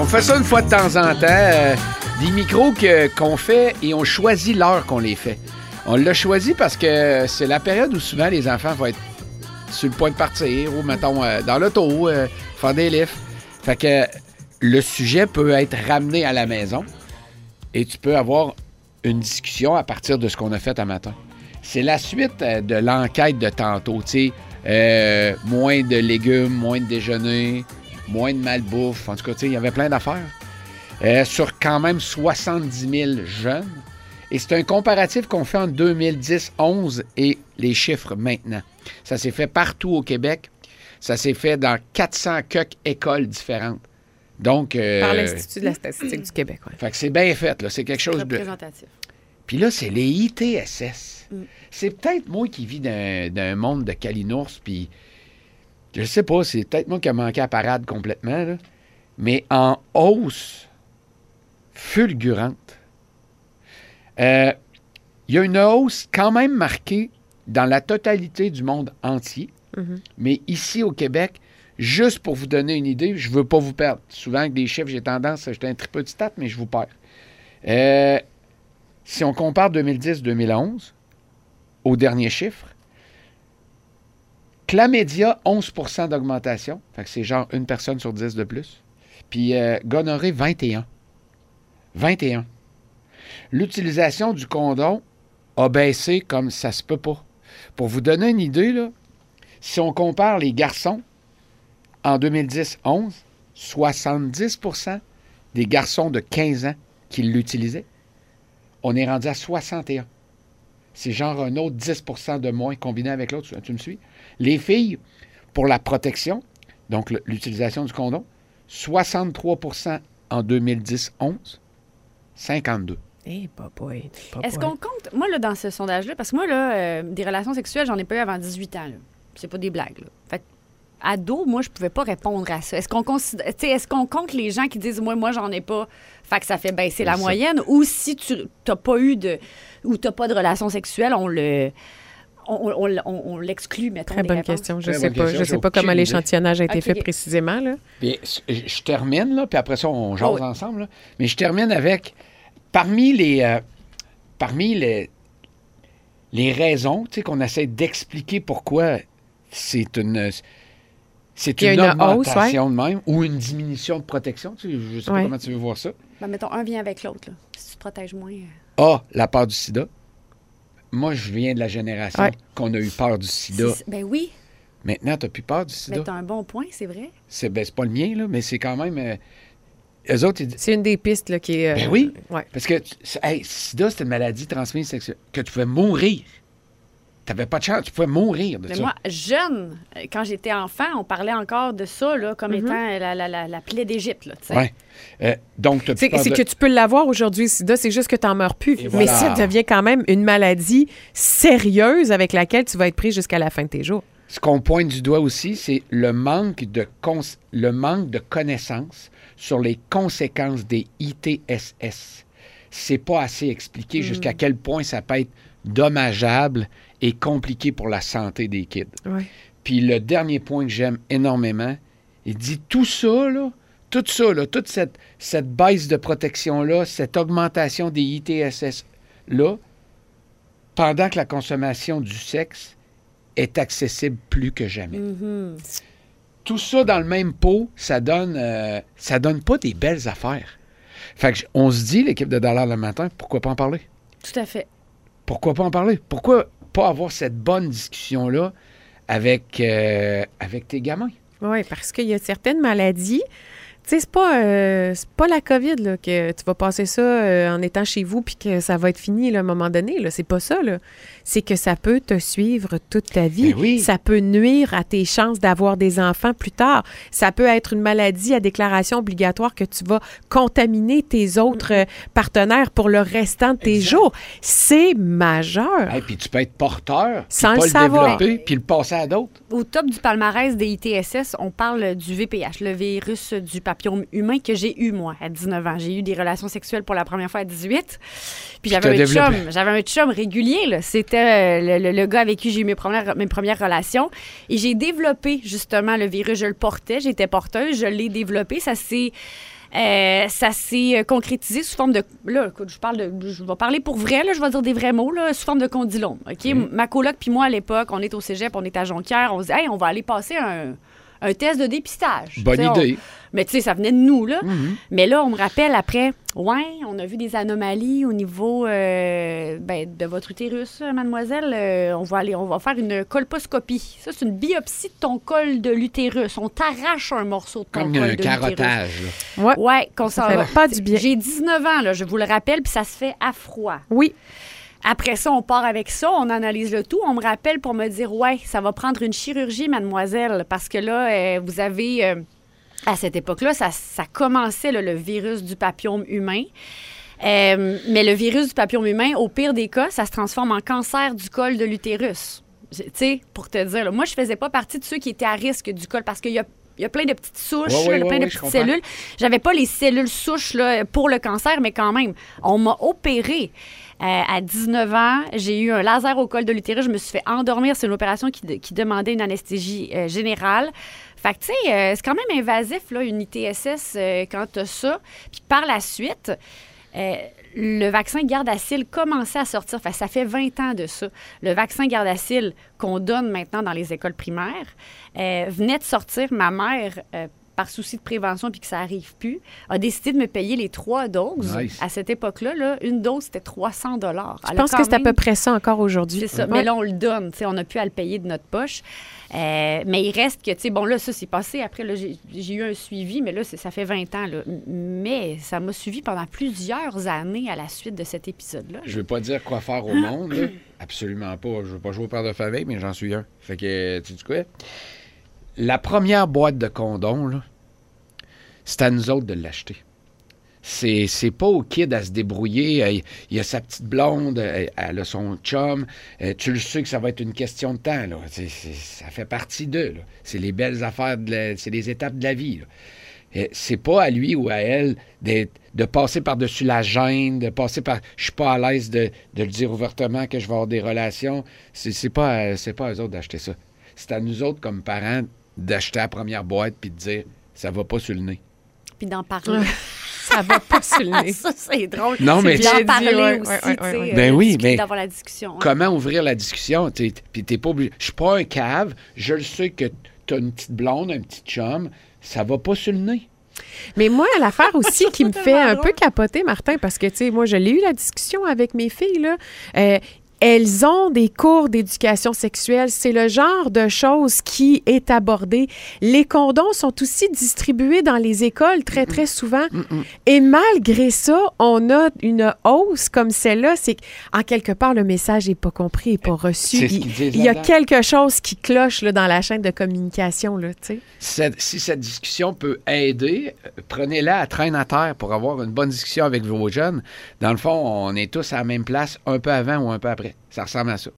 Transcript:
On fait ça une fois de temps en temps. Des micros qu'on fait et on choisit l'heure qu'on les fait. On l'a choisi parce que c'est la période où souvent les enfants vont être sur le point de partir ou, mettons, dans l'auto, faire des lifts. Fait que le sujet peut être ramené à la maison et tu peux avoir une discussion à partir de ce qu'on a fait un matin. C'est la suite de l'enquête de tantôt, tu sais. Moins de légumes, moins de déjeuner, moins de malbouffe. En tout cas, tu sais, il y avait plein d'affaires. Sur quand même 70 000 jeunes. Et c'est un comparatif qu'on fait en 2010-11 et les chiffres maintenant. Ça s'est fait partout au Québec. Ça s'est fait dans 400 écoles différentes. Donc, par l'Institut de la statistique du Québec. Ouais. Fait que c'est bien fait, là. C'est quelque chose de... représentatif. Puis là, c'est les ITSS. C'est peut-être moi qui vis d'un monde de calinours, puis je sais pas, c'est peut-être moi qui ai manqué à parade complètement, là. Mais en hausse fulgurante. Il y a une hausse quand même marquée dans la totalité du monde entier. Mais ici au Québec, juste pour vous donner une idée, je ne veux pas vous perdre. Souvent, avec des chiffres, j'ai tendance à jeter un triple de stats, mais je vous perds. Si on compare 2010-2011 au dernier chiffre, chlamydia, 11 % d'augmentation. Fait que c'est genre une personne sur 10 de plus. Puis gonorrhée, 21. 21. L'utilisation du condom a baissé comme ça se peut pas. Pour vous donner une idée, là, si on compare les garçons, en 2010-11, 70 % des garçons de 15 ans qui l'utilisaient, on est rendu à 61. C'est genre un autre 10 % de moins combiné avec l'autre. Tu me suis? Les filles, pour la protection, donc l'utilisation du condom, 63 % en 2010-11, 52. Eh, boy. Est-ce qu'on compte, moi, là, dans ce sondage-là, parce que moi, là, des relations sexuelles, j'en ai pas eu avant 18 ans, là. C'est pas des blagues, là. Fait que, ado, moi, je pouvais pas répondre à ça. Est-ce qu'on compte les gens qui disent, moi, j'en ai pas, fait que ça fait baisser la moyenne, ou si tu n'as pas eu ou t'as pas de relation sexuelle, on l'exclut, mettons. Très bonne question. Je sais pas comment l'échantillonnage a été fait précisément, là. Puis, je termine, là, puis après ça, on jase ensemble, là. Mais je termine avec, parmi les raisons, tu sais, qu'on essaie d'expliquer pourquoi c'est une augmentation de même ou une diminution de protection. Tu sais, je ne sais pas comment tu veux voir ça. Ben, mettons, un vient avec l'autre, là. Si tu te protèges moins. La peur du sida. Moi, je viens de la génération qu'on a eu peur du sida. Ben oui. Maintenant, tu n'as plus peur du sida. Ben, tu as un bon point, c'est vrai. C'est pas le mien, là, mais c'est quand même... eux autres, c'est une des pistes là, qui est... Ben oui, parce que sida, c'était une maladie transmise sexuelle que tu pouvais mourir. Tu n'avais pas de chance, tu pouvais mourir de ça. Moi, jeune, quand j'étais enfant, on parlait encore de ça là, comme étant la plaie d'Égypte. Oui. Donc, c'est que tu peux l'avoir aujourd'hui, sida, c'est juste que tu n'en meurs plus. Mais ça devient quand même une maladie sérieuse avec laquelle tu vas être pris jusqu'à la fin de tes jours. Ce qu'on pointe du doigt aussi, c'est le manque de connaissances sur les conséquences des ITSS. C'est pas assez expliqué jusqu'à quel point ça peut être dommageable et compliqué pour la santé des kids. Ouais. Puis le dernier point que j'aime énormément, il dit toute cette baisse de protection-là, cette augmentation des ITSS-là, pendant que la consommation du sexe est accessible plus que jamais. Tout ça dans le même pot, ça donne pas des belles affaires. Fait que on se dit, l'équipe de Dollars le matin, pourquoi pas en parler? Tout à fait. Pourquoi pas en parler? Pourquoi pas avoir cette bonne discussion-là avec tes gamins? Oui, parce qu'il y a certaines maladies. Tu sais, c'est pas la COVID là, que tu vas passer ça en étant chez vous puis que ça va être fini là, à un moment donné. Là. C'est pas ça. Là. C'est que ça peut te suivre toute ta vie. Ben oui. Ça peut nuire à tes chances d'avoir des enfants plus tard. Ça peut être une maladie à déclaration obligatoire que tu vas contaminer tes autres partenaires pour le restant de tes jours. C'est majeur. Et puis tu peux être porteur, sans pas le savoir. développer, puis le passer à d'autres. Au top du palmarès des ITSS, on parle du VPH, le virus du papillome humain que j'ai eu, moi, à 19 ans. J'ai eu des relations sexuelles pour la première fois à 18. Puis j'avais un chum régulier, là. C'était le gars avec qui j'ai eu mes premières relations. Et j'ai développé, justement, le virus. Je le portais, j'étais porteuse, je l'ai développé. Ça s'est Ça s'est concrétisé sous forme de... Là, écoute, je vais parler pour vrai, là, je vais dire des vrais mots, là, sous forme de condylome. OK? Ma coloc puis moi, à l'époque, on est au cégep, on est à Jonquière, on se dit, hey, on va aller passer un test de dépistage. Bonne idée. Mais tu sais, ça venait de nous, là. Mais là, on me rappelle après, on a vu des anomalies au niveau de votre utérus, mademoiselle. On va faire une colposcopie. Ça, c'est une biopsie de ton col de l'utérus. On t'arrache un morceau de ton Comme col un de l'utérus. carottage. Ouais, qu'on s'en va. Pas du bien. J'ai 19 ans, là, je vous le rappelle, puis ça se fait à froid. Oui. Après ça, on part avec ça, on analyse le tout. On me rappelle pour me dire, ça va prendre une chirurgie, mademoiselle, parce que là, vous avez... à cette époque-là, ça commençait, là, le virus du papillome humain. Mais le virus du papillome humain, au pire des cas, ça se transforme en cancer du col de l'utérus. Tu sais, pour te dire, là, moi, je faisais pas partie de ceux qui étaient à risque du col parce qu'il y a plein de petites souches, plein de petites cellules. J'avais pas les cellules souches là, pour le cancer, mais quand même, on m'a opéré. À 19 ans, j'ai eu un laser au col de l'utérus. Je me suis fait endormir. C'est une opération qui demandait une anesthésie générale. Fait que, tu sais, c'est quand même invasif, là, une ITSS, quand tu as ça. Puis par la suite, le vaccin Gardasil commençait à sortir. Fait, ça fait 20 ans de ça. Le vaccin Gardasil qu'on donne maintenant dans les écoles primaires venait de sortir. Ma mère, par souci de prévention puis que ça n'arrive plus, a décidé de me payer les 3 doses. Nice. À cette époque-là, là, une dose, c'était 300 $. Je pense que c'est à peu près ça encore aujourd'hui. C'est ça. Ouais. Mais là, on le donne. On n'a plus à le payer de notre poche. Mais il reste que, tu sais, bon, là, ça, c'est passé. Après, là, j'ai eu un suivi, mais là, ça fait 20 ans. Là. Mais ça m'a suivi pendant plusieurs années à la suite de cet épisode-là. Je veux pas dire quoi faire au monde, là. Absolument pas. Je veux pas jouer au père de famille, mais j'en suis un. Fait que, tu sais quoi? La première boîte de condoms, là, c'est à nous autres de l'acheter. C'est pas au kid à se débrouiller. Il a sa petite blonde, elle a son chum. Tu le sais que ça va être une question de temps. Là. Ça fait partie d'eux. Là. C'est les belles affaires, c'est les étapes de la vie. Là. C'est pas à lui ou à elle de passer par-dessus la gêne, de passer par... Je suis pas à l'aise de le dire ouvertement que je vais avoir des relations. C'est pas à eux autres d'acheter ça. C'est à nous autres, comme parents, d'acheter la première boîte puis de dire « ça va pas sur le nez ». Puis d'en parler. Ça va pas sur le nez. Ça, c'est drôle. Non, mais d'en parler ouais, aussi, ouais, tu sais. Ben oui, mais d'avoir la discussion. comment ouvrir la discussion? Puis t'es pas obligé. Je suis pas un cave. Je le sais que t'as une petite blonde, un petit chum. Ça va pas sur le nez. Mais moi, l'affaire aussi qui me fait un peu capoter, Martin, parce que, tu sais, moi, je l'ai eu la discussion avec mes filles, là. Elles ont des cours d'éducation sexuelle. C'est le genre de choses qui est abordé. Les condoms sont aussi distribués dans les écoles très, très souvent. Et malgré ça, on a une hausse comme celle-là. C'est qu'en quelque part, le message n'est pas compris, n'est pas reçu. C'est ce qu'ils disent Il y a là-dedans. quelque chose qui cloche là, dans la chaîne de communication, là, tu sais. Si cette discussion peut aider, prenez-la à traîne à terre pour avoir une bonne discussion avec vos jeunes. Dans le fond, on est tous à la même place un peu avant ou un peu après. Ça ressemble à ça.